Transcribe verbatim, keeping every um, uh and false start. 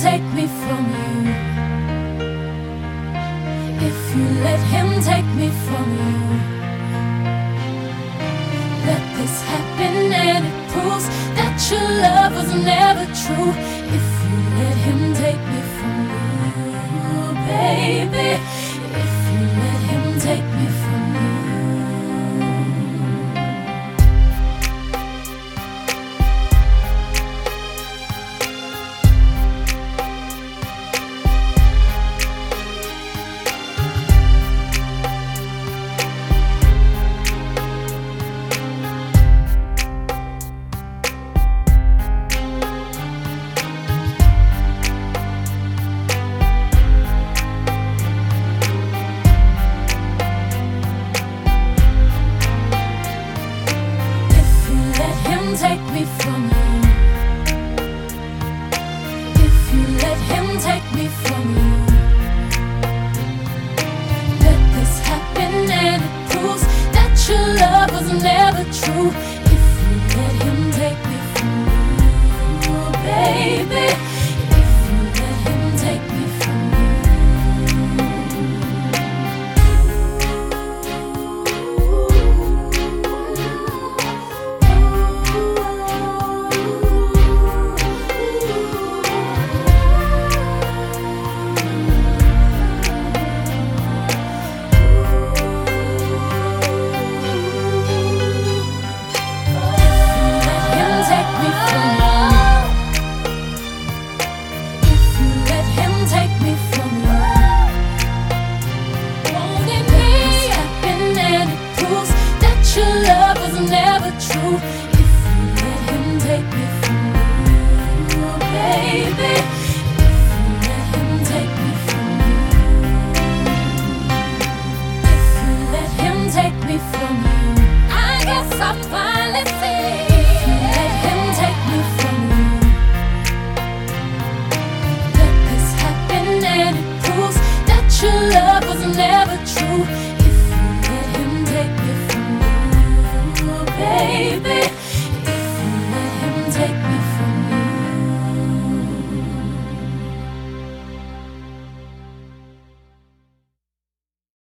take me from you, if you let him take me from you, let this happen and it proves that your love was never true. If you let him take me from you, baby, if you let him take me from you. Take me from you, if you let him take me from you, let this happen and it proves that your love was never true. If you let him take me from you, baby, if you let him take me from you. Your love was never true. If you let him take me from you, baby, if you let him take me from you, if you let him take me from you, I guess I'll finally see. If you let him take me from you, let this happen and it proves that your love was never true.